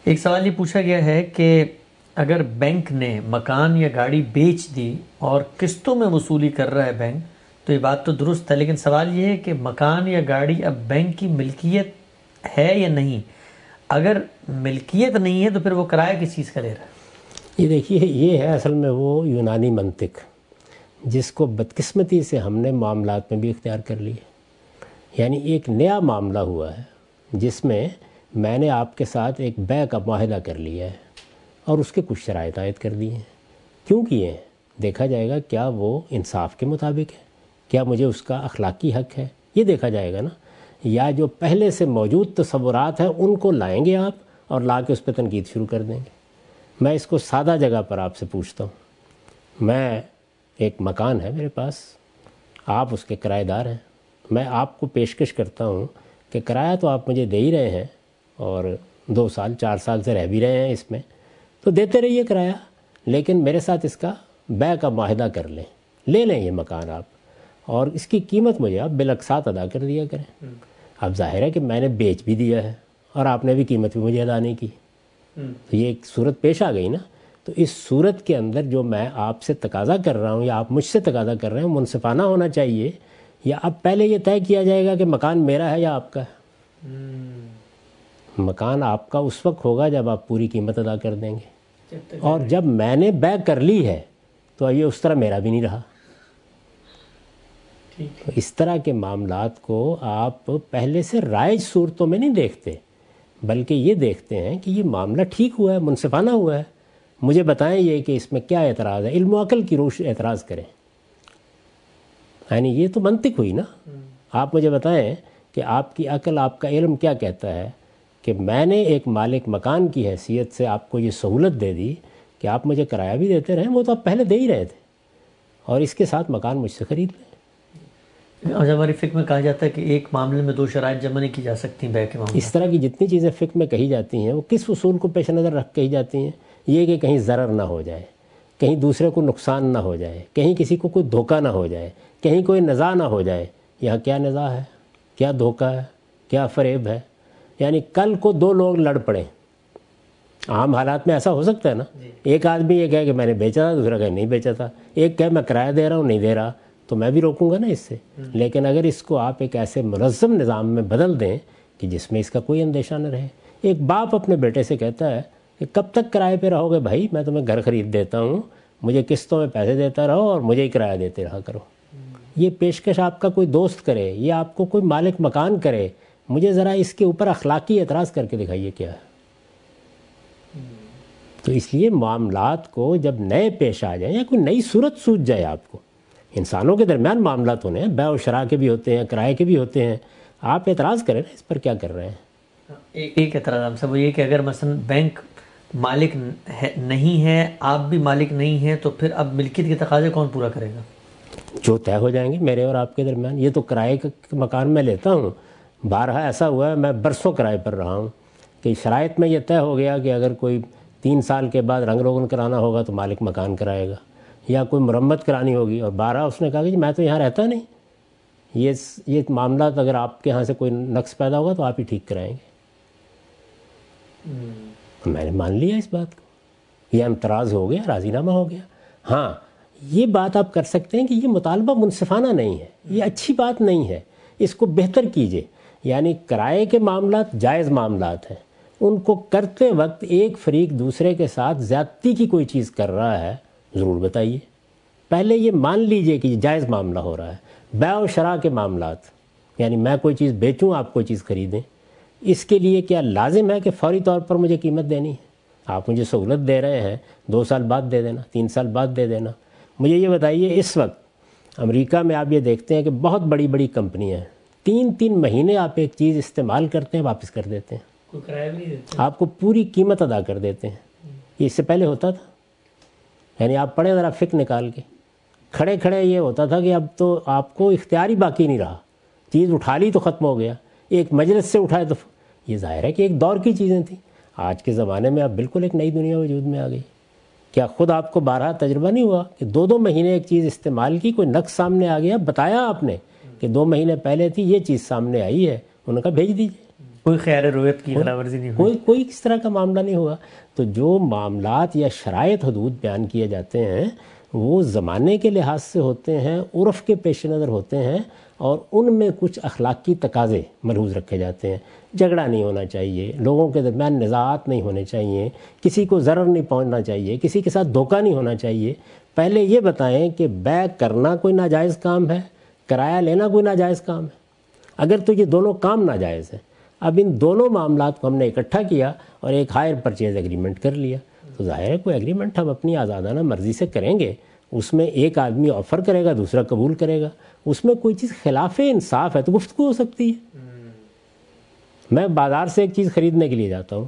ایک سوال یہ پوچھا گیا ہے کہ اگر بینک نے مکان یا گاڑی بیچ دی اور قسطوں میں وصولی کر رہا ہے بینک، تو یہ بات تو درست ہے، لیکن سوال یہ ہے کہ مکان یا گاڑی اب بینک کی ملکیت ہے یا نہیں؟ اگر ملکیت نہیں ہے تو پھر وہ کرایہ کس چیز کا لے رہا ہے؟ یہ دیکھیے، یہ ہے اصل میں وہ یونانی منطق جس کو بدقسمتی سے ہم نے معاملات میں بھی اختیار کر لی ہے۔ یعنی ایک نیا معاملہ ہوا ہے جس میں نے آپ کے ساتھ ایک بیع کا معاہدہ کر لیا ہے اور اس کے کچھ شرائط عائد کر دی ہیں۔ کیوں کیے ہیں؟ دیکھا جائے گا کیا وہ انصاف کے مطابق ہے، کیا مجھے اس کا اخلاقی حق ہے، یہ دیکھا جائے گا نا، یا جو پہلے سے موجود تصورات ہیں ان کو لائیں گے آپ اور لا کے اس پہ تنقید شروع کر دیں گے۔ میں اس کو سادہ جگہ پر آپ سے پوچھتا ہوں، میں ایک مکان ہے میرے پاس، آپ اس کے کرایہ دار ہیں، میں آپ کو پیشکش کرتا ہوں کہ کرایہ تو آپ مجھے دے ہی رہے ہیں اور 2 سال 4 سال سے رہ بھی رہے ہیں اس میں، تو دیتے رہیے کرایہ، لیکن میرے ساتھ اس کا بیع کا معاہدہ کر لیں، لے لیں یہ مکان آپ، اور اس کی قیمت مجھے آپ بالاقساط ادا کر دیا کریں۔ اب ظاہر ہے کہ میں نے بیچ بھی دیا ہے اور آپ نے بھی قیمت بھی مجھے ادا نہیں کی، تو یہ ایک صورت پیش آ گئی نا۔ تو اس صورت کے اندر جو میں آپ سے تقاضا کر رہا ہوں یا آپ مجھ سے تقاضا کر رہے ہیں منصفانہ ہونا چاہیے، یا اب پہلے یہ طے کیا جائے گا کہ مکان میرا ہے یا آپ کا ہے؟ مکان آپ کا اس وقت ہوگا جب آپ پوری قیمت ادا کر دیں گے، اور جب میں نے بیع کر لی ہے تو یہ اس طرح میرا بھی نہیں رہا۔ تو اس طرح کے معاملات کو آپ پہلے سے رائج صورتوں میں نہیں دیکھتے، بلکہ یہ دیکھتے ہیں کہ یہ معاملہ ٹھیک ہوا ہے، منصفانہ ہوا ہے، مجھے بتائیں یہ کہ اس میں کیا اعتراض ہے، علم و عقل کی روش اعتراض کریں۔ یعنی یہ تو منطق ہوئی نا، آپ مجھے بتائیں کہ آپ کی عقل، آپ کا علم کیا کہتا ہے کہ میں نے ایک مالک مکان کی حیثیت سے آپ کو یہ سہولت دے دی کہ آپ مجھے کرایہ بھی دیتے رہیں، وہ تو آپ پہلے دے ہی رہے تھے، اور اس کے ساتھ مکان مجھ سے خرید لیں۔ اور ہماری فقہ میں کہا جاتا ہے کہ ایک معاملے میں 2 شرائط جمع نہیں کی جا سکتی بیع کے معاملے۔ اس طرح کی جتنی چیزیں فقہ میں کہی جاتی ہیں وہ کس اصول کو پیش نظر رکھ کہی جاتی ہیں؟ یہ کہ کہیں ضرر نہ ہو جائے، کہیں دوسرے کو نقصان نہ ہو جائے، کہیں کسی کو کوئی دھوکہ نہ ہو جائے، کہیں کوئی نزاع نہ ہو جائے۔ یہاں کیا نزاع ہے، کیا دھوکہ ہے، کیا فریب ہے؟ یعنی کل کو 2 لوگ لڑ پڑیں، عام حالات میں ایسا ہو سکتا ہے نا، ایک آدمی یہ کہے کہ میں نے بیچا تھا، دوسرا کہے نہیں بیچا تھا، ایک کہے میں کرایہ دے رہا ہوں نہیں دے رہا، تو میں بھی روکوں گا نا اس سے۔ لیکن اگر اس کو آپ ایک ایسے منظم نظام میں بدل دیں کہ جس میں اس کا کوئی اندیشہ نہ رہے، ایک باپ اپنے بیٹے سے کہتا ہے کہ کب تک کرائے پہ رہو گے بھائی، میں تمہیں گھر خرید دیتا ہوں، مجھے قسطوں میں پیسے دیتا رہو اور مجھے ہی کرایہ دیتے رہا کرو۔ یہ پیشکش آپ کا کوئی دوست کرے یا آپ کو کوئی مالک مکان کرے، مجھے ذرا اس کے اوپر اخلاقی اعتراض کر کے دکھائیے کیا ہے۔ تو اس لیے معاملات کو جب نئے پیش آ جائیں یا کوئی نئی صورت سوچ جائے، آپ کو انسانوں کے درمیان معاملات ہونے ہیں، بیع و شراء کے بھی ہوتے ہیں، کرائے کے بھی ہوتے ہیں، آپ اعتراض کریں نا اس پر کیا کر رہے ہیں۔ ایک اعتراض ہم سب وہ یہ کہ اگر مثلا بینک مالک نہیں ہے، آپ بھی مالک نہیں ہیں، تو پھر اب ملکیت کے تقاضے کون پورا کرے گا؟ جو طے ہو جائیں گے میرے اور آپ کے درمیان۔ یہ تو کرائے کا مکان میں لیتا ہوں، بارہا ایسا ہوا ہے میں برسوں کرائے پر رہا ہوں کہ شرائط میں یہ طے ہو گیا کہ اگر کوئی 3 سال کے بعد رنگ روغن کرانا ہوگا تو مالک مکان کرائے گا، یا کوئی مرمت کرانی ہوگی، اور بارہا اس نے کہا کہ میں تو یہاں رہتا نہیں، یہ معاملات اگر آپ کے ہاں سے کوئی نقص پیدا ہوگا تو آپ ہی ٹھیک کرائیں گے۔ میں نے مان لیا اس بات کو، یہ اعتراض ہو گیا، راضی نامہ ہو گیا۔ ہاں یہ بات آپ کر سکتے ہیں کہ یہ مطالبہ منصفانہ نہیں ہے، یہ اچھی بات نہیں ہے، اس کو بہتر کیجئے۔ یعنی کرائے کے معاملات جائز معاملات ہیں، ان کو کرتے وقت ایک فریق دوسرے کے ساتھ زیادتی کی کوئی چیز کر رہا ہے، ضرور بتائیے، پہلے یہ مان لیجئے کہ یہ جائز معاملہ ہو رہا ہے۔ بیع و شراء کے معاملات، یعنی میں کوئی چیز بیچوں آپ کوئی چیز خریدیں، اس کے لیے کیا لازم ہے کہ فوری طور پر مجھے قیمت دینی ہے؟ آپ مجھے سہولت دے رہے ہیں، 2 سال بعد دے دینا، 3 سال بعد دے دینا۔ مجھے یہ بتائیے، اس وقت امریکہ میں آپ یہ دیکھتے ہیں کہ بہت بڑی بڑی کمپنیاں ہیں، 3 مہینے آپ ایک چیز استعمال کرتے ہیں واپس کر دیتے ہیں، کوئی کرایہ بھی نہیں دیتے، آپ کو پوری قیمت ادا کر دیتے ہیں۔ یہ اس سے پہلے ہوتا تھا؟ یعنی آپ پڑھیں ذرا فقہ نکال کے، کھڑے کھڑے یہ ہوتا تھا کہ اب تو آپ کو اختیار ہی باقی نہیں رہا، چیز اٹھا لی تو ختم ہو گیا، ایک مجلس سے اٹھائے تو یہ ظاہر ہے کہ ایک دور کی چیزیں تھیں۔ آج کے زمانے میں اب بالکل ایک نئی دنیا وجود میں آ گئی۔ کیا خود آپ کو بارہا تجربہ نہیں ہوا کہ 2 مہینے ایک چیز استعمال کی، کوئی نقص سامنے آ گیا، بتایا آپ نے کہ 2 مہینے پہلے تھی، یہ چیز سامنے آئی ہے، انہوں نے کہا بھیج دیجیے۔ کوئی خیال رویت کی خلاف ورزی نہیں ہوئی، کوئی اس طرح کا معاملہ نہیں ہوا. تو جو معاملات یا شرائط حدود بیان کیے جاتے ہیں وہ زمانے کے لحاظ سے ہوتے ہیں، عرف کے پیش نظر ہوتے ہیں، اور ان میں کچھ اخلاقی تقاضے ملحوظ رکھے جاتے ہیں. جھگڑا نہیں ہونا چاہیے، لوگوں کے درمیان نزاعات نہیں ہونے چاہیے، کسی کو ضرر نہیں پہنچنا چاہیے، کسی کے ساتھ دھوکہ نہیں ہونا چاہیے. پہلے یہ بتائیں کہ بیع کرنا کوئی ناجائز کام ہے، کرایہ لینا کوئی ناجائز کام ہے؟ اگر تو یہ دونوں کام ناجائز ہیں، اب ان دونوں معاملات کو ہم نے اکٹھا کیا اور ایک ہائر پرچیز ایگریمنٹ کر لیا، تو ظاہر ہے کوئی ایگریمنٹ ہم اپنی آزادانہ مرضی سے کریں گے. اس میں ایک آدمی آفر کرے گا، دوسرا قبول کرے گا، اس میں کوئی چیز خلاف انصاف ہے تو گفتگو ہو سکتی ہے. میں بازار سے ایک چیز خریدنے کے لیے جاتا ہوں،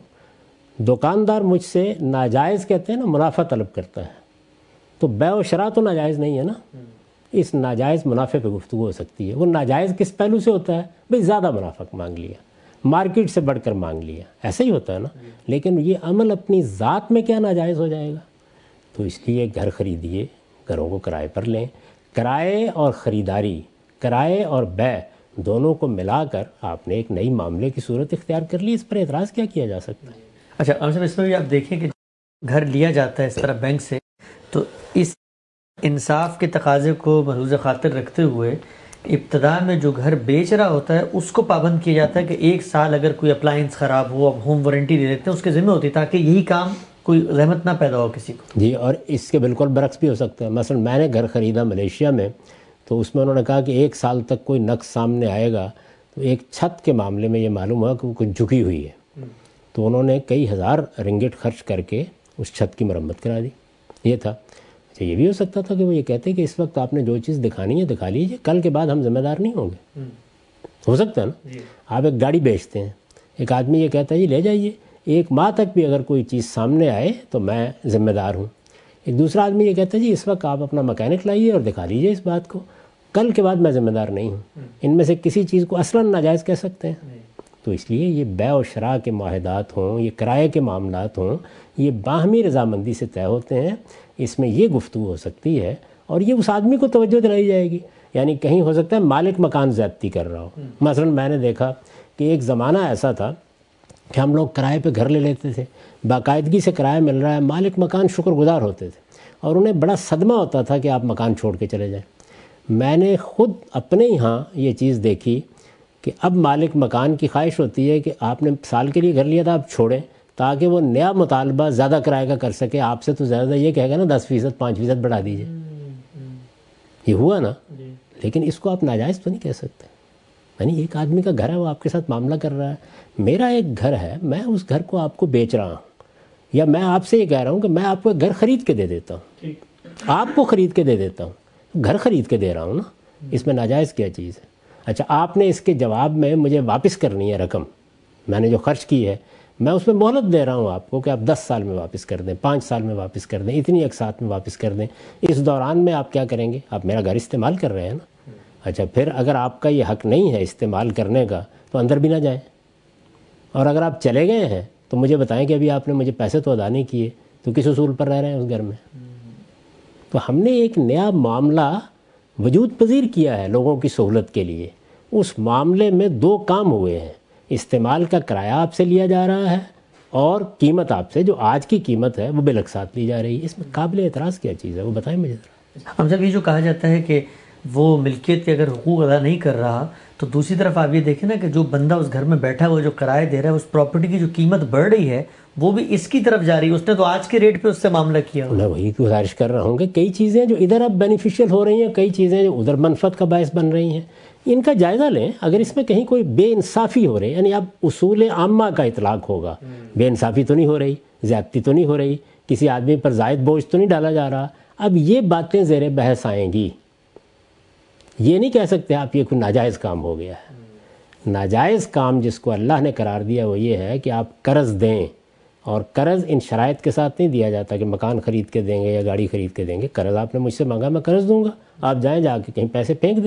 دکاندار مجھ سے ناجائز کہتے ہیں نا، منافع طلب کرتا ہے، تو بیع و شراء تو ناجائز نہیں ہے نا. اس ناجائز منافع پہ گفتگو ہو سکتی ہے. وہ ناجائز کس پہلو سے ہوتا ہے؟ بھئی زیادہ منافع مانگ لیا، مارکیٹ سے بڑھ کر مانگ لیا، ایسا ہی ہوتا ہے نا. لیکن یہ عمل اپنی ذات میں کیا ناجائز ہو جائے گا؟ تو اس لیے گھر خریدیے، گھروں کو کرائے پر لیں. کرائے اور خریداری، کرائے اور بیع دونوں کو ملا کر آپ نے ایک نئی معاملے کی صورت اختیار کر لی، اس پر اعتراض کیا کیا جا سکتا ہے؟ اچھا اس میں بھی آپ دیکھیں کہ گھر لیا جاتا ہے اس طرح بینک سے، تو اس انصاف کے تقاضے کو ملحوظ خاطر رکھتے ہوئے ابتدا میں جو گھر بیچ رہا ہوتا ہے اس کو پابند کیا جاتا ہے کہ 1 سال اگر کوئی اپلائنس خراب ہو، اب ہوم وارنٹی دے دیتے ہیں، اس کے ذمہ ہوتی ہے تاکہ یہی کام کوئی زحمت نہ پیدا ہو کسی کو. جی، اور اس کے بالکل برعکس بھی ہو سکتا ہے. مثلا میں نے گھر خریدا ملیشیا میں، تو اس میں انہوں نے کہا کہ 1 سال تک کوئی نقص سامنے آئے گا. تو ایک چھت کے معاملے میں یہ معلوم ہوا کہ وہ کچھ جھکی ہوئی ہے، تو انہوں نے کئی ہزار رنگٹ خرچ کر کے اس چھت کی مرمت کرا دی. یہ تھا. اچھا، یہ بھی ہو سکتا تھا کہ وہ یہ کہتے کہ اس وقت آپ نے جو چیز دکھانی ہے دکھا لیجیے، کل کے بعد ہم ذمہ دار نہیں ہوں گے. ہو سکتا ہے نا. آپ ایک گاڑی بیچتے ہیں، ایک آدمی یہ کہتا ہے جی لے جائیے، 1 ماہ تک بھی اگر کوئی چیز سامنے آئے تو میں ذمہ دار ہوں. ایک دوسرا آدمی یہ کہتا ہے جی اس وقت آپ اپنا مکینک لائیے اور دکھا لیجیے اس بات کو، کل کے بعد میں ذمہ دار نہیں ہوں. ان میں سے کسی چیز کو اصلاً ناجائز کہہ سکتے ہیں؟ تو اس لیے یہ بیع و شراء کے معاہدات ہوں، یہ کرائے کے معاملات ہوں، یہ باہمی رضامندی سے طے ہوتے ہیں. اس میں یہ گفتگو ہو سکتی ہے اور یہ اس آدمی کو توجہ دلائی جائے گی. یعنی کہیں ہو سکتا ہے مالک مکان زیادتی کر رہا ہو. مثلا میں نے دیکھا کہ ایک زمانہ ایسا تھا کہ ہم لوگ کرائے پہ گھر لے لیتے تھے، باقاعدگی سے کرایہ مل رہا ہے، مالک مکان شکر گزار ہوتے تھے اور انہیں بڑا صدمہ ہوتا تھا کہ آپ مکان چھوڑ کے چلے جائیں. میں نے خود اپنے یہاں یہ چیز دیکھی کہ اب مالک مکان کی خواہش ہوتی ہے کہ آپ نے سال کے لیے گھر لیا تھا، آپ چھوڑیں تاکہ وہ نیا مطالبہ زیادہ کرائے کا کر سکے. آپ سے تو زیادہ یہ کہے گا نا 10%، 5% بڑھا دیجئے. یہ ہوا نا. لیکن اس کو آپ ناجائز تو نہیں کہہ سکتے. یعنی ایک آدمی کا گھر ہے، وہ آپ کے ساتھ معاملہ کر رہا ہے. میرا ایک گھر ہے، میں اس گھر کو آپ کو بیچ رہا ہوں، یا میں آپ سے یہ کہہ رہا ہوں کہ میں آپ کو گھر خرید کے دے دیتا ہوں، آپ کو خرید کے دے دیتا ہوں، گھر خرید کے دے رہا ہوں نا. اس میں ناجائز کیا چیز ہے؟ اچھا، آپ نے اس کے جواب میں مجھے واپس کرنی ہے رقم، میں نے جو خرچ کی ہے میں اس میں مہلت دے رہا ہوں آپ کو کہ آپ 10 سال میں واپس کر دیں، 5 سال میں واپس کر دیں، اتنی ایک ساتھ میں واپس کر دیں. اس دوران میں آپ کیا کریں گے؟ آپ میرا گھر استعمال کر رہے ہیں نا. اچھا، پھر اگر آپ کا یہ حق نہیں ہے استعمال کرنے کا تو اندر بھی نہ جائیں، اور اگر آپ چلے گئے ہیں تو مجھے بتائیں کہ ابھی آپ نے مجھے پیسے تو ادا نہیں کیے، تو کس اصول پر رہ رہے ہیں اس گھر میں؟ تو ہم نے ایک نیا معاملہ وجود پذیر کیا ہے لوگوں کی سہولت کے لیے. اس معاملے میں 2 کام ہوئے ہیں، استعمال کا کرایہ آپ سے لیا جا رہا ہے اور قیمت آپ سے، جو آج کی قیمت ہے وہ بالأقساط لی جا رہی ہے. اس میں قابل اعتراض کیا چیز ہے؟ وہ بتائیں مجھے ذرا. ہم جب یہ جو کہا جاتا ہے کہ وہ ملکیت کے اگر حقوق ادا نہیں کر رہا، تو دوسری طرف آپ یہ دیکھیں نا کہ جو بندہ اس گھر میں بیٹھا ہے، وہ جو کرایہ دے رہا ہے، اس پراپرٹی کی جو قیمت بڑھ رہی ہے وہ بھی اس کی طرف جا رہی ہے. اس نے تو آج کے ریٹ پہ اس سے معاملہ کیا. میں وہی گزارش کر رہا ہوں کہ کئی چیزیں جو ادھر اب بینیفیشیل ہو رہی ہیں، کئی چیزیں جو ادھر منفعت کا باعث بن رہی ہیں، ان کا جائزہ لیں. اگر اس میں کہیں کوئی بے انصافی ہو رہی، یعنی اب اصول عامہ کا اطلاق ہوگا، بے انصافی تو نہیں ہو رہی، زیادتی تو نہیں ہو رہی، کسی آدمی پر زائد بوجھ تو نہیں ڈالا جا رہا، اب یہ باتیں زیر بحث آئیں گی. یہ نہیں کہہ سکتے آپ یہ کوئی ناجائز کام ہو گیا ہے. ناجائز کام جس کو اللہ نے قرار دیا وہ یہ ہے کہ آپ قرض دیں، اور قرض ان شرائط کے ساتھ نہیں دیا جاتا کہ مکان خرید کے دیں گے یا گاڑی خرید کے دیں گے. قرض آپ نے مجھ سے مانگا، میں قرض دوں گا، آپ جائیں جا کے کہیں پیسے پھینک دیں.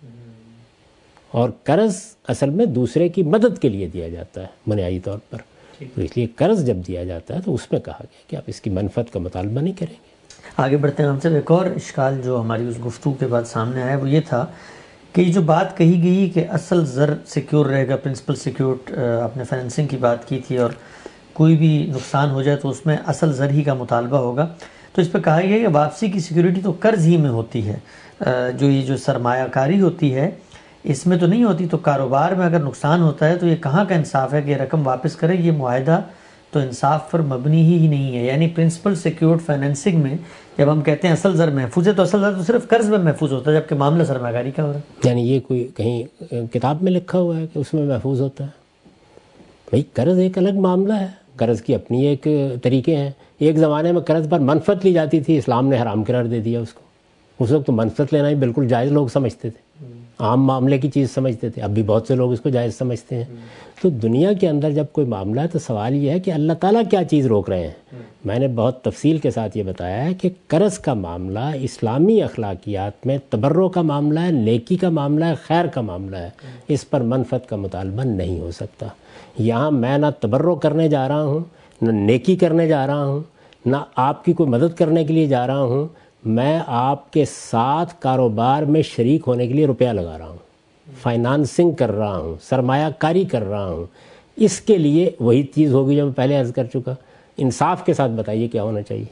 اور قرض اصل میں دوسرے کی مدد کے لیے دیا جاتا ہے بنیادی طور پر. تو اس لیے قرض جب دیا جاتا ہے تو اس میں کہا گیا کہ آپ اس کی منفعت کا مطالبہ نہیں کریں گے. آگے بڑھتے ہیں. ہم سے ایک اور اشکال جو ہماری اس گفتگو کے بعد سامنے آیا وہ یہ تھا کہ یہ جو بات کہی گئی کہ اصل زر سیکیور رہے گا، پرنسپل سیکیورڈ، آپ نے فائنینسنگ کی بات کی تھی، اور کوئی بھی نقصان ہو جائے تو اس میں اصل زر ہی کا مطالبہ ہوگا، تو اس پہ کہا گیا کہ واپسی کی سیکیورٹی تو قرض ہی میں ہوتی ہے، جو یہ جو سرمایہ کاری ہوتی ہے اس میں تو نہیں ہوتی، تو کاروبار میں اگر نقصان ہوتا ہے تو یہ کہاں کا انصاف ہے کہ یہ رقم واپس کرے؟ یہ معاہدہ تو انصاف پر مبنی ہی نہیں ہے. یعنی پرنسپل سیکیورڈ فائنینسنگ میں جب ہم کہتے ہیں اصل زر محفوظ ہے تو اصل زر تو صرف قرض میں محفوظ ہوتا ہے، جبکہ معاملہ سرمایہ کاری کا ہو رہا ہے. یعنی یہ کوئی کہیں کتاب میں لکھا ہوا ہے کہ اس میں محفوظ ہوتا ہے؟ بھائی قرض ایک الگ معاملہ ہے، قرض کی اپنی ایک طریقے ہیں. ایک زمانے میں قرض پر منفعت لی جاتی تھی، اسلام نے حرام قرار دے دیا اس کو. اس وقت تو منفعت لینا ہی بالکل جائز لوگ سمجھتے تھے، عام معاملے کی چیز سمجھتے تھے. اب بھی بہت سے لوگ اس کو جائز سمجھتے ہیں. تو دنیا کے اندر جب کوئی معاملہ ہے تو سوال یہ ہے کہ اللہ تعالیٰ کیا چیز روک رہے ہیں. میں نے بہت تفصیل کے ساتھ یہ بتایا ہے کہ قرض کا معاملہ اسلامی اخلاقیات میں تبرع کا معاملہ ہے، نیکی کا معاملہ ہے، خیر کا معاملہ ہے. اس پر منفعت کا مطالبہ نہیں ہو سکتا. یہاں میں نہ تبرع کرنے جا رہا ہوں، نہ نیکی کرنے جا رہا ہوں، نہ آپ کی کوئی مدد کرنے کے لیے جا رہا ہوں. میں آپ کے ساتھ کاروبار میں شریک ہونے کے لیے روپیہ لگا رہا ہوں، فائنانسنگ کر رہا ہوں، سرمایہ کاری کر رہا ہوں. اس کے لیے وہی چیز ہوگی جو میں پہلے عرض کر چکا. انصاف کے ساتھ بتائیے کیا ہونا چاہیے.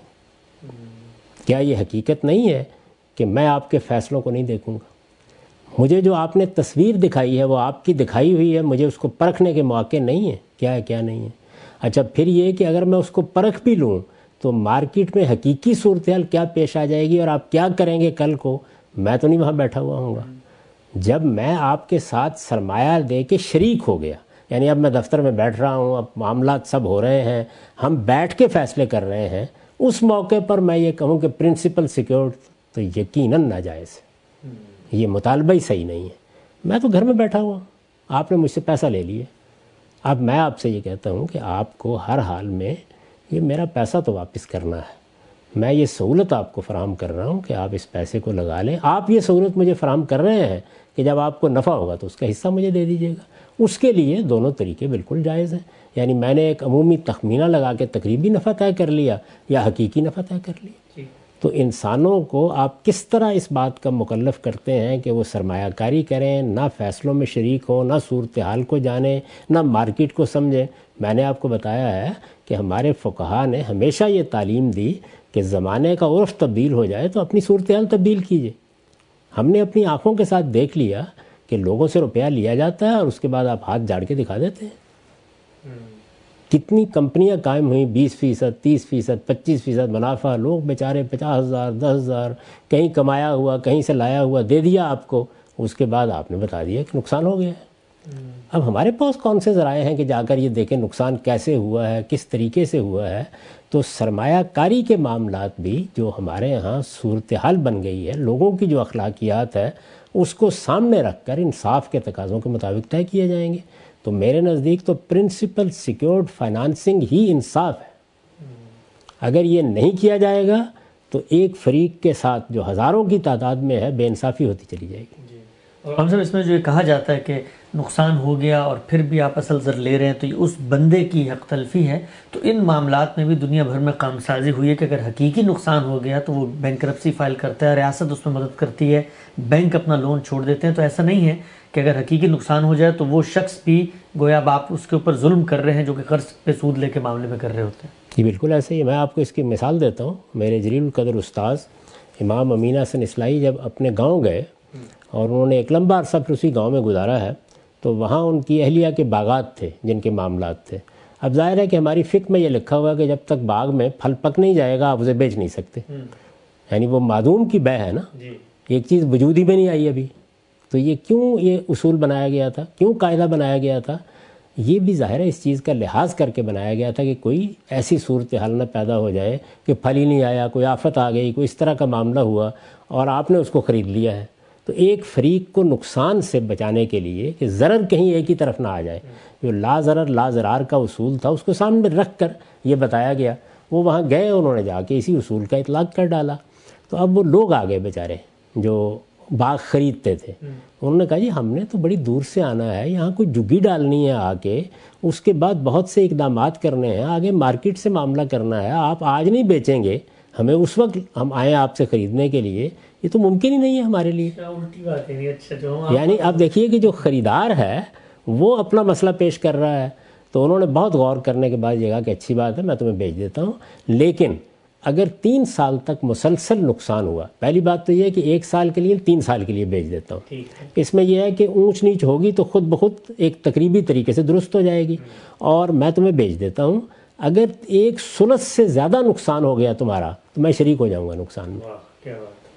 کیا یہ حقیقت نہیں ہے کہ میں آپ کے فیصلوں کو نہیں دیکھوں گا؟ مجھے جو آپ نے تصویر دکھائی ہے وہ آپ کی دکھائی ہوئی ہے، مجھے اس کو پرکھنے کے مواقع نہیں ہیں کیا ہے کیا نہیں ہے. اچھا پھر یہ کہ اگر میں اس کو پرکھ بھی لوں تو مارکیٹ میں حقیقی صورتحال کیا پیش آ جائے گی اور آپ کیا کریں گے کل کو، میں تو نہیں وہاں بیٹھا ہوا ہوں گا. جب میں آپ کے ساتھ سرمایہ دے کے شریک ہو گیا، یعنی اب میں دفتر میں بیٹھ رہا ہوں، اب معاملات سب ہو رہے ہیں، ہم بیٹھ کے فیصلے کر رہے ہیں، اس موقع پر میں یہ کہوں کہ پرنسپل سیکیورڈ تو یقیناً ناجائز ہے، یہ مطالبہ ہی صحیح نہیں ہے. میں تو گھر میں بیٹھا ہوا ہوں، آپ نے مجھ سے پیسہ لے لیے. اب میں آپ سے یہ کہتا ہوں کہ آپ کو ہر حال میں یہ میرا پیسہ تو واپس کرنا ہے. میں یہ سہولت آپ کو فراہم کر رہا ہوں کہ آپ اس پیسے کو لگا لیں. آپ یہ سہولت مجھے فراہم کر رہے ہیں کہ جب آپ کو نفع ہوگا تو اس کا حصہ مجھے دے دیجیے گا. اس کے لیے دونوں طریقے بالکل جائز ہیں. یعنی میں نے ایک عمومی تخمینہ لگا کے تقریبی نفع طے کر لیا یا حقیقی نفع طے کر لیا. تو انسانوں کو آپ کس طرح اس بات کا مکلف کرتے ہیں کہ وہ سرمایہ کاری کریں، نہ فیصلوں میں شریک ہوں، نہ صورتحال کو جانیں، نہ مارکیٹ کو سمجھیں. میں نے آپ کو بتایا ہے کہ ہمارے فقہا نے ہمیشہ یہ تعلیم دی کہ زمانے کا عرف تبدیل ہو جائے تو اپنی صورتحال تبدیل کیجیے. ہم نے اپنی آنکھوں کے ساتھ دیکھ لیا کہ لوگوں سے روپیہ لیا جاتا ہے اور اس کے بعد آپ ہاتھ جھاڑ کے دکھا دیتے ہیں. کتنی کمپنیاں قائم ہوئیں، 20%، 30%، 25% منافع، لوگ بیچارے 50,000، 10,000 کہیں کمایا ہوا، کہیں سے لایا ہوا دے دیا آپ کو، اس کے بعد آپ نے بتا دیا کہ نقصان ہو گیا ہے. اب ہمارے پاس کون سے ذرائع ہیں کہ جا کر یہ دیکھیں نقصان کیسے ہوا ہے، کس طریقے سے ہوا ہے. تو سرمایہ کاری کے معاملات بھی جو ہمارے ہاں صورتحال بن گئی ہے، لوگوں کی جو اخلاقیات ہے اس کو سامنے رکھ کر انصاف کے تقاضوں کے مطابق طے کیے جائیں گے. تو میرے نزدیک تو پرنسپل سیکیورڈ فائنانسنگ ہی انصاف ہے. اگر یہ نہیں کیا جائے گا تو ایک فریق کے ساتھ جو ہزاروں کی تعداد میں ہے بے انصافی ہوتی چلی جائے گی. اور ہم سب اس میں جو یہ کہا جاتا ہے کہ نقصان ہو گیا اور پھر بھی آپ اصل زر لے رہے ہیں تو یہ اس بندے کی حق تلفی ہے. تو ان معاملات میں بھی دنیا بھر میں قانون سازی ہوئی ہے کہ اگر حقیقی نقصان ہو گیا تو وہ بینکرپسی فائل کرتا ہے، ریاست اس میں مدد کرتی ہے، بینک اپنا لون چھوڑ دیتے ہیں. تو ایسا نہیں ہے کہ اگر حقیقی نقصان ہو جائے تو وہ شخص بھی گویا آپ اس کے اوپر ظلم کر رہے ہیں جو کہ قرض پہ سود لے کے معاملے میں کر رہے ہوتے ہیں. جی بالکل ایسے ہی. میں آپ کو اس کی مثال دیتا ہوں. میرے جلیل القدر استاذ امام امین حسن اصلاحی جب اپنے گاؤں گئے اور انہوں نے ایک لمبا عرصہ پھر اسی گاؤں میں گزارا ہے، تو وہاں ان کی اہلیہ کے باغات تھے جن کے معاملات تھے. اب ظاہر ہے کہ ہماری فقہ میں یہ لکھا ہوا کہ جب تک باغ میں پھل پک نہیں جائے گا آپ اسے بیچ نہیں سکتے. یعنی وہ معدوم کی بیع ہے نا، ایک چیز وجود ہی میں نہیں آئی ابھی. تو یہ کیوں یہ اصول بنایا گیا تھا، کیوں قاعدہ بنایا گیا تھا؟ یہ بھی ظاہر ہے اس چیز کا لحاظ کر کے بنایا گیا تھا کہ کوئی ایسی صورتحال نہ پیدا ہو جائے کہ پھل ہی نہیں آیا، کوئی آفت آ گئی، کوئی اس طرح کا معاملہ ہوا اور آپ نے اس کو خرید لیا ہے. تو ایک فریق کو نقصان سے بچانے کے لیے کہ ضرر کہیں ایک ہی طرف نہ آ جائے، جو لا ضرر لا ضرار کا اصول تھا اس کو سامنے رکھ کر یہ بتایا گیا. وہ وہاں گئے، انہوں نے جا کے اسی اصول کا اطلاق کر ڈالا. تو اب وہ لوگ آ گئے بیچارے جو باغ خریدتے تھے، انہوں نے کہا جی ہم نے تو بڑی دور سے آنا ہے، یہاں کوئی جگی ڈالنی ہے آ کے، اس کے بعد بہت سے اقدامات کرنے ہیں، آگے مارکیٹ سے معاملہ کرنا ہے. آپ آج نہیں بیچیں گے، ہمیں اس وقت ہم آئیں آپ سے خریدنے کے لیے یہ تو ممکن ہی نہیں ہے ہمارے لیے. الٹی بات ہے. اچھا یعنی اب دیکھیے کہ جو خریدار ہے وہ اپنا مسئلہ پیش کر رہا ہے, تو انہوں نے بہت غور کرنے کے بعد یہ کہا کہ اچھی بات ہے میں تمہیں بیچ دیتا ہوں, لیکن اگر 3 سال تک مسلسل نقصان ہوا, پہلی بات تو یہ ہے کہ 1 سال کے لیے 3 سال کے لیے بیچ دیتا ہوں, اس میں یہ ہے کہ اونچ نیچ ہوگی تو خود بخود ایک تقریبی طریقے سے درست ہو جائے گی, اور میں تمہیں بیچ دیتا ہوں. اگر 1 ثلث سے زیادہ نقصان ہو گیا تمہارا تو میں شریک ہو جاؤں گا نقصان میں.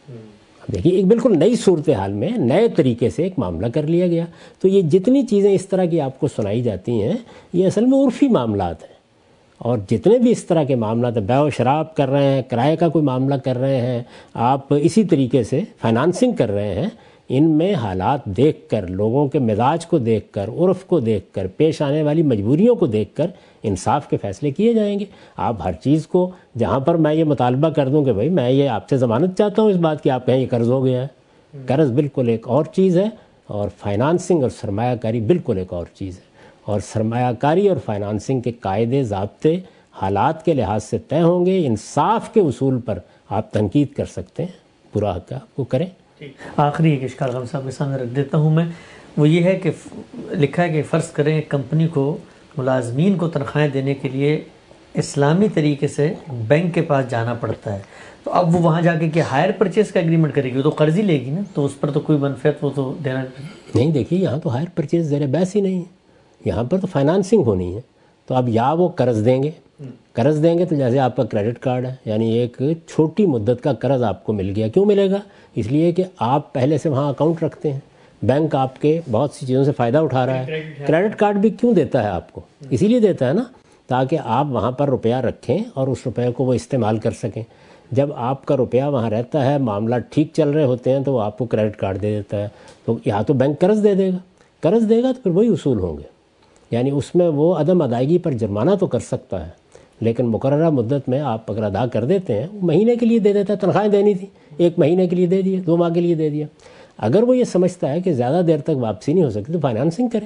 اب دیکھیے ایک بالکل نئی صورتحال میں نئے طریقے سے ایک معاملہ کر لیا گیا. تو یہ جتنی چیزیں اس طرح کی آپ کو سنائی جاتی ہیں یہ اصل میں عرفی معاملات ہیں, اور جتنے بھی اس طرح کے معاملات ہیں, بیع و شراب کر رہے ہیں, کرائے کا کوئی معاملہ کر رہے ہیں, آپ اسی طریقے سے فائنانسنگ کر رہے ہیں, ان میں حالات دیکھ کر, لوگوں کے مزاج کو دیکھ کر, عرف کو دیکھ کر, پیش آنے والی مجبوریوں کو دیکھ کر انصاف کے فیصلے کیے جائیں گے. آپ ہر چیز کو, جہاں پر میں یہ مطالبہ کر دوں کہ بھائی میں یہ آپ سے ضمانت چاہتا ہوں اس بات کی, آپ کہیں یہ قرض ہو گیا ہے. قرض بالکل ایک اور چیز ہے, اور فائنانسنگ اور سرمایہ کاری بالکل ایک اور چیز ہے. اور سرمایہ کاری اور فائنانسنگ کے قاعدے ضابطے حالات کے لحاظ سے طے ہوں گے. انصاف کے اصول پر آپ تنقید کر سکتے ہیں, برا حق آپ کو کریں. آخری ایک اشکال غم صاحب کے سامنے رکھ دیتا ہوں میں, وہ یہ ہے کہ لکھا ہے کہ فرض کریں کمپنی کو ملازمین کو تنخواہیں دینے کے لیے اسلامی طریقے سے بینک کے پاس جانا پڑتا ہے, تو اب وہ وہاں جا کے کہ ہائر پرچیز کا ایگریمنٹ کرے گی, وہ تو قرض ہی لے گی نا, تو اس پر تو کوئی منفعت وہ تو دینا نہیں. دیکھیے یہاں تو ہائر پرچیز زیر بحث ہی نہیں ہے, یہاں پر تو فائنانسنگ ہونی ہے. تو اب یا وہ قرض دیں گے تو جیسے آپ کا کریڈٹ کارڈ ہے, یعنی ایک چھوٹی مدت کا قرض آپ کو مل گیا. کیوں ملے گا؟ اس لیے کہ آپ پہلے سے وہاں اکاؤنٹ رکھتے ہیں, بینک آپ کے بہت سی چیزوں سے فائدہ اٹھا رہا ہے. کریڈٹ کارڈ بھی کیوں دیتا ہے آپ کو؟ اسی لیے دیتا ہے نا, تاکہ آپ وہاں پر روپیہ رکھیں اور اس روپے کو وہ استعمال کر سکیں. جب آپ کا روپیہ وہاں رہتا ہے, معاملہ ٹھیک چل رہے ہوتے ہیں, تو وہ آپ کو کریڈٹ کارڈ دے دیتا ہے. تو یا تو بینک قرض دے دے گا, قرض دے گا تو پھر وہی اصول ہوں گے, یعنی اس میں وہ عدم ادائیگی پر جرمانہ تو کر سکتا ہے, لیکن مقررہ مدت میں آپ اگر ادا کر دیتے ہیں, مہینے کے لیے دے دیتا ہے. تنخواہیں دینی تھی 1 مہینے کے لیے دے دیا, 2 ماہ کے لیے دے دیا. اگر وہ یہ سمجھتا ہے کہ زیادہ دیر تک واپسی نہیں ہو سکتی تو فائنانسنگ کریں,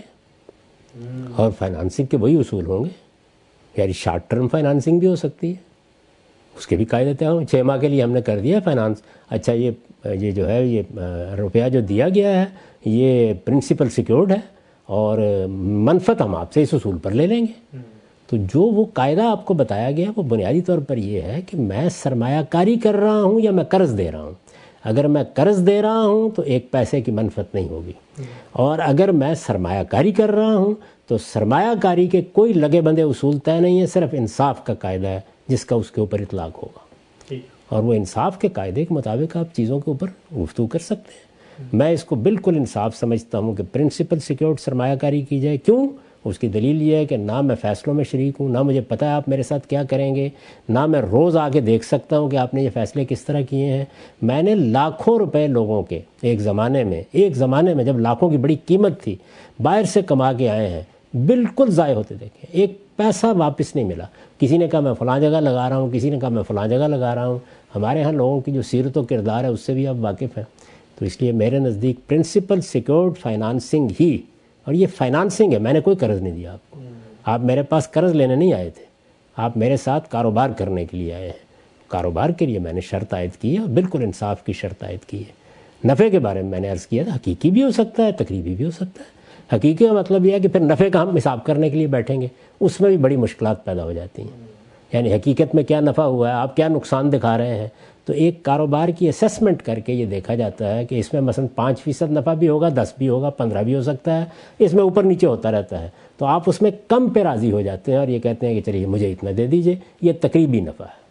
اور فائنانسنگ کے وہی اصول ہوں گے. یعنی شارٹ ٹرم فائنانسنگ بھی ہو سکتی ہے, اس کے بھی قاعدے طے ہوں. 6 ماہ کے لیے ہم نے کر دیا فائنانس, اچھا یہ جو ہے یہ روپیہ جو دیا گیا ہے یہ پرنسپل سیکیورڈ ہے, اور منفعت ہم آپ سے اس اصول پر لے لیں گے. تو جو وہ قاعدہ آپ کو بتایا گیا وہ بنیادی طور پر یہ ہے کہ میں سرمایہ کاری کر رہا ہوں یا میں قرض دے رہا ہوں. اگر میں قرض دے رہا ہوں تو 1 پیسے کی منفعت نہیں ہوگی, اور اگر میں سرمایہ کاری کر رہا ہوں تو سرمایہ کاری کے کوئی لگے بندے اصول طے نہیں ہے, صرف انصاف کا قاعدہ ہے جس کا اس کے اوپر اطلاق ہوگا, اور وہ انصاف کے قاعدے کے مطابق آپ چیزوں کے اوپر گفتگو کر سکتے ہیں. میں اس کو بالکل انصاف سمجھتا ہوں کہ پرنسپل سیکیورڈ سرمایہ کاری کی جائے. کیوں؟ اس کی دلیل یہ ہے کہ نہ میں فیصلوں میں شریک ہوں, نہ مجھے پتہ ہے آپ میرے ساتھ کیا کریں گے, نہ میں روز آ کے دیکھ سکتا ہوں کہ آپ نے یہ فیصلے کس طرح کیے ہیں. میں نے لاکھوں روپے لوگوں کے ایک زمانے میں جب لاکھوں کی بڑی قیمت تھی, باہر سے کما کے آئے ہیں, بالکل ضائع ہوتے دیکھے, 1 پیسہ واپس نہیں ملا. کسی نے کہا میں فلاں جگہ لگا رہا ہوں, کسی نے کہا میں فلاں جگہ لگا رہا ہوں. ہمارے ہاں لوگوں کی جو سیرت و کردار ہے اس سے بھی آپ واقف ہیں. تو اس لیے میرے نزدیک پرنسپل سیکیورڈ فائنانسنگ ہی, اور یہ فائنانسنگ ہے, میں نے کوئی قرض نہیں دیا آپ کو. آپ میرے پاس قرض لینے نہیں آئے تھے, آپ میرے ساتھ کاروبار کرنے کے لیے آئے ہیں. کاروبار کے لیے میں نے شرط عائد کی ہے, بالکل انصاف کی شرط عائد کی ہے. نفع کے بارے میں نے عرض کیا تھا, حقیقی بھی ہو سکتا ہے, تقریبی بھی ہو سکتا ہے. حقیقی کا مطلب یہ ہے کہ پھر نفع کا ہم حساب کرنے کے لیے بیٹھیں گے, اس میں بھی بڑی مشکلات پیدا ہو جاتی ہیں. یعنی حقیقت میں کیا نفع ہوا ہے, آپ کیا نقصان دکھا رہے ہیں. تو ایک کاروبار کی اسیسمنٹ کر کے یہ دیکھا جاتا ہے کہ اس میں مثلا 5% نفع بھی ہوگا, 10 بھی ہوگا, 15 بھی ہو سکتا ہے, اس میں اوپر نیچے ہوتا رہتا ہے. تو آپ اس میں کم پہ راضی ہو جاتے ہیں اور یہ کہتے ہیں کہ چلیے مجھے اتنا دے دیجئے, یہ تقریبی نفع ہے.